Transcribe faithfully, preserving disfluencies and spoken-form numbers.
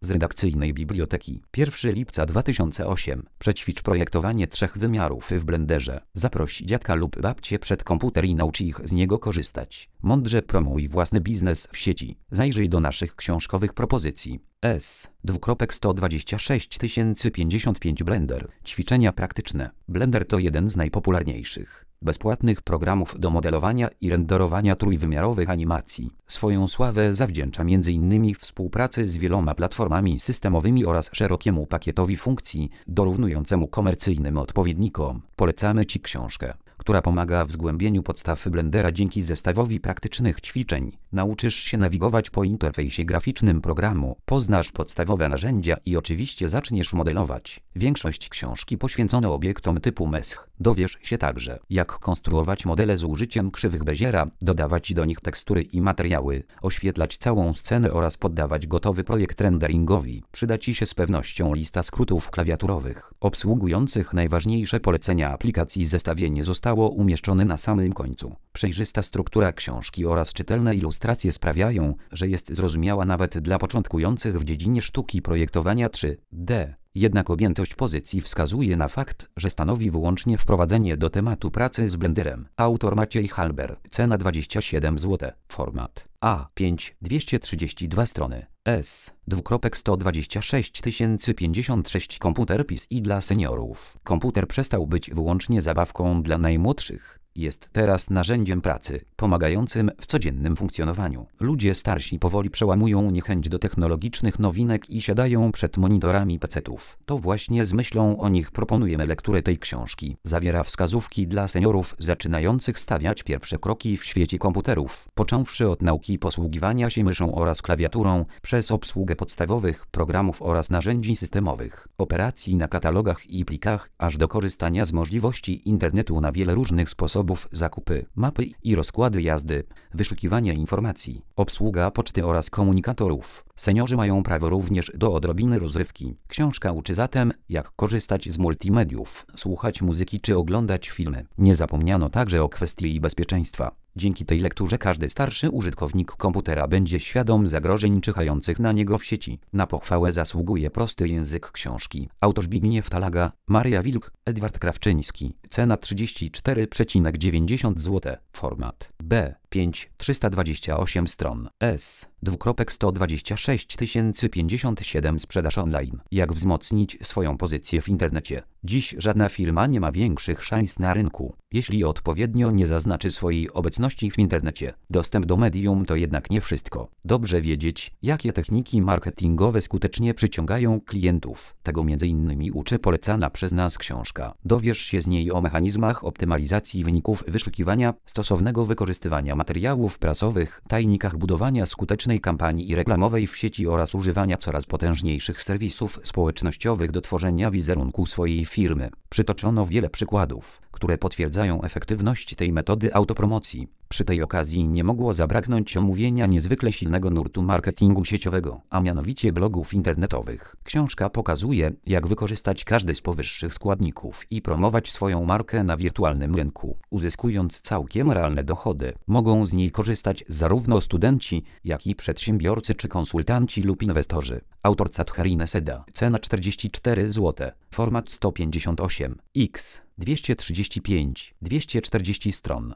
z redakcyjnej biblioteki. pierwszego lipca dwa tysiące ósmego. Przećwicz projektowanie trzech wymiarów w Blenderze. Zaproś dziadka lub babcię przed komputer i naucz ich z niego korzystać. Mądrze promuj własny biznes w sieci. Zajrzyj do naszych książkowych propozycji. S. sto dwadzieścia sześć tysięcy pięćdziesiąt pięć Blender. Ćwiczenia praktyczne. Blender to jeden z najpopularniejszych bezpłatnych programów do modelowania i renderowania trójwymiarowych animacji. Swoją sławę zawdzięcza między innymi współpracy z wieloma platformami systemowymi oraz szerokiemu pakietowi funkcji dorównującemu komercyjnym odpowiednikom. Polecamy Ci książkę, która pomaga w zgłębieniu podstaw Blendera. Dzięki zestawowi praktycznych ćwiczeń nauczysz się nawigować po interfejsie graficznym programu, poznasz podstawowe narzędzia i oczywiście zaczniesz modelować. Większość książki poświęcono obiektom typu mesh. Dowiesz się także, jak konstruować modele z użyciem krzywych Beziera, dodawać do nich tekstury i materiały, oświetlać całą scenę oraz poddawać gotowy projekt renderingowi. Przyda Ci się z pewnością lista skrótów klawiaturowych obsługujących najważniejsze polecenia aplikacji. Zestawienie zostało umieszczone na samym końcu. Przejrzysta struktura książki oraz czytelne ilustracje sprawiają, że jest zrozumiała nawet dla początkujących w dziedzinie sztuki projektowania trzy D. Jednak objętość pozycji wskazuje na fakt, że stanowi wyłącznie wprowadzenie do tematu pracy z Blenderem. Autor Maciej Halber. Cena dwadzieścia siedem złotych. Format A pięć, dwieście trzydzieści dwa strony. S. sto dwadzieścia sześć tysięcy pięćdziesiąt sześć Komputer P C i dla seniorów. Komputer przestał być wyłącznie zabawką dla najmłodszych. Jest teraz narzędziem pracy, pomagającym w codziennym funkcjonowaniu. Ludzie starsi powoli przełamują niechęć do technologicznych nowinek i siadają przed monitorami pecetów. To właśnie z myślą o nich proponujemy lekturę tej książki. Zawiera wskazówki dla seniorów zaczynających stawiać pierwsze kroki w świecie komputerów, począwszy od nauki posługiwania się myszą oraz klawiaturą, przez obsługę podstawowych programów oraz narzędzi systemowych, operacji na katalogach i plikach, aż do korzystania z możliwości internetu na wiele różnych sposobów. Zakupy, mapy i rozkłady jazdy, wyszukiwanie informacji, obsługa poczty oraz komunikatorów. Seniorzy mają prawo również do odrobiny rozrywki. Książka uczy zatem, jak korzystać z multimediów, słuchać muzyki czy oglądać filmy. Nie zapomniano także o kwestii bezpieczeństwa. Dzięki tej lekturze każdy starszy użytkownik komputera będzie świadom zagrożeń czyhających na niego w sieci. Na pochwałę zasługuje prosty język książki. Autor Zbigniew Talaga, Maria Wilk, Edward Krawczyński. Cena trzydzieści cztery przecinek dziewięćdziesiąt złotych. Format B pięć, trzysta dwadzieścia osiem stron. S. sto dwadzieścia sześć tysięcy pięćdziesiąt siedem Sprzedaż online. Jak wzmocnić swoją pozycję w internecie? Dziś żadna firma nie ma większych szans na rynku, jeśli odpowiednio nie zaznaczy swojej obecności w internecie. Dostęp do medium to jednak nie wszystko. Dobrze wiedzieć, jakie techniki marketingowe skutecznie przyciągają klientów. Tego między innymi uczy polecana przez nas książka. Dowiesz się z niej o mechanizmach optymalizacji wyników wyszukiwania, stosownego wykorzystywania materiałów prasowych, tajnikach budowania skutecznej kampanii reklamowej w sieci oraz używania coraz potężniejszych serwisów społecznościowych do tworzenia wizerunku swojej firmy. Przytoczono wiele przykładów, które potwierdzają efektywność tej metody autopromocji. Przy tej okazji nie mogło zabraknąć omówienia niezwykle silnego nurtu marketingu sieciowego, a mianowicie blogów internetowych. Książka pokazuje, jak wykorzystać każdy z powyższych składników i promować swoją markę na wirtualnym rynku, uzyskując całkiem realne dochody. Mogą z niej korzystać zarówno studenci, jak i przedsiębiorcy czy konsultanci lub inwestorzy. Autor Catherine Seda. Cena czterdzieści cztery złote. Format sto pięćdziesiąt osiem, x dwieście trzydzieści pięć, dwieście czterdzieści stron.